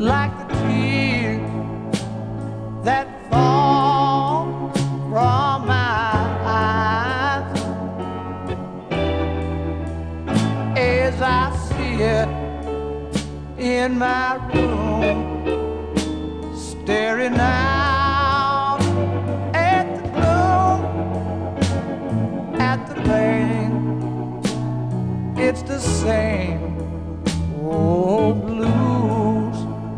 like the tears that fall from my eyes as I see it in my room, staring out at the gloom, at the rain. It's the same old blues.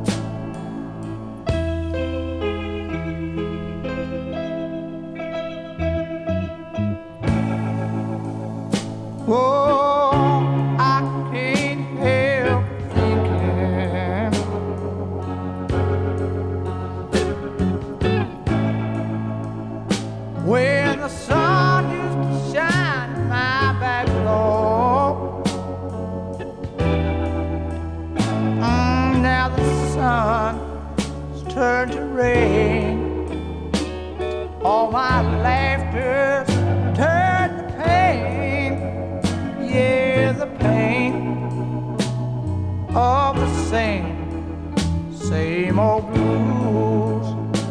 Oh, I can't help thinking when the sun used to shine in my back door. Now the sun's turned to rain. All my laughter's turned to pain. Yeah, the pain of the same old blues.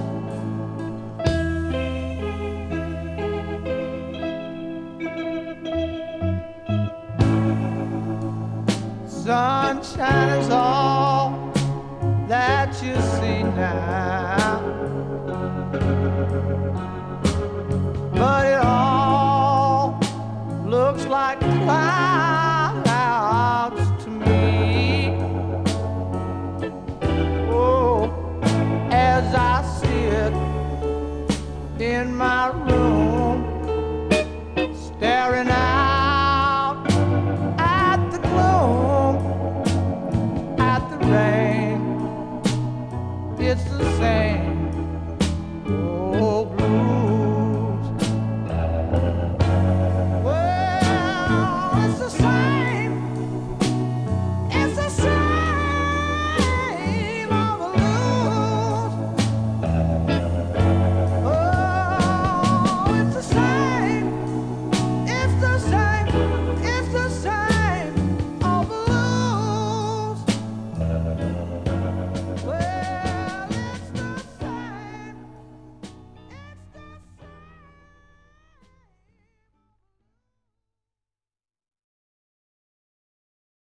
Sunshine is all that you see now, but it all looks like clouds